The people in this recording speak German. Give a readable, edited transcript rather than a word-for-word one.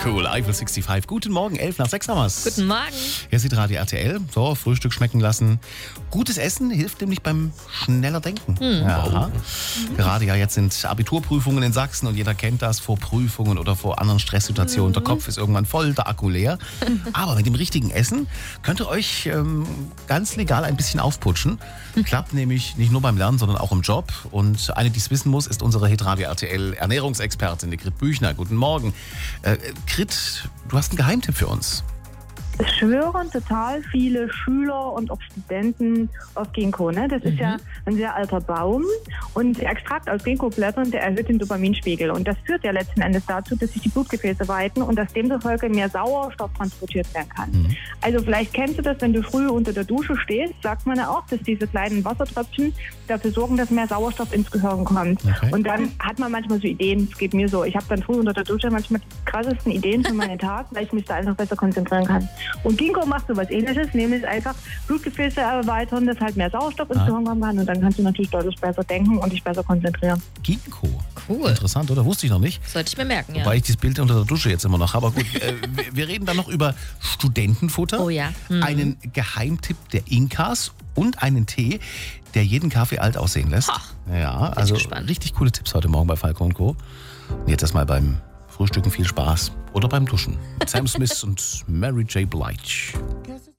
Cool, Eiffel 65. Guten Morgen, 11 nach 6 haben wir's. Guten Morgen. Hier ist Radio RTL. So, Frühstück schmecken lassen. Gutes Essen hilft nämlich beim schneller Denken. Ja. Gerade ja, jetzt sind Abiturprüfungen in Sachsen und jeder kennt das vor Prüfungen oder vor anderen Stresssituationen. Der Kopf ist irgendwann voll, der Akku leer. Aber mit dem richtigen Essen könnt ihr euch ganz legal ein bisschen aufputschen. Klappt nämlich nicht nur beim Lernen, sondern auch im Job. Und eine, die es wissen muss, ist unsere Radio RTL Ernährungsexpertin, die Grit Büchner. Guten Morgen. Grit, du hast einen Geheimtipp für uns. Es schwören total viele Schüler und auch Studenten auf Ginkgo. Ne? Das ist ja ein sehr alter Baum und der Extrakt aus Ginkgo-Blättern, der erhöht den Dopaminspiegel. Und das führt ja letzten Endes dazu, dass sich die Blutgefäße weiten und dass demzufolge mehr Sauerstoff transportiert werden kann. Also vielleicht kennst du das, wenn du früh unter der Dusche stehst, sagt man ja auch, dass diese kleinen Wassertröpfchen dafür sorgen, dass mehr Sauerstoff ins Gehirn kommt. Okay. Und dann hat man manchmal so Ideen, es geht mir so, ich habe dann früh unter der Dusche manchmal die krassesten Ideen für meinen Tag, weil ich mich da einfach besser konzentrieren kann. Und Ginkgo macht so was Ähnliches, nämlich einfach Blutgefäße erweitern, dass halt mehr Sauerstoff ins Gehirn kommen kann und dann kannst du natürlich deutlich besser denken und dich besser konzentrieren. Ginkgo. Cool. Interessant, oder? Wusste ich noch nicht. Sollte ich mir merken, ja. Wobei ich dieses Bild unter der Dusche jetzt immer noch habe. Aber gut, wir reden dann noch über Studentenfutter, Oh ja. einen Geheimtipp der Inkas und einen Tee, der jeden Kaffee alt aussehen lässt. Ja, also gespannt. richtig coole Tipps heute Morgen bei Falco & Co. Und jetzt erstmal beim Frühstücken viel Spaß oder beim Duschen. Sam Smith und Mary J. Blige.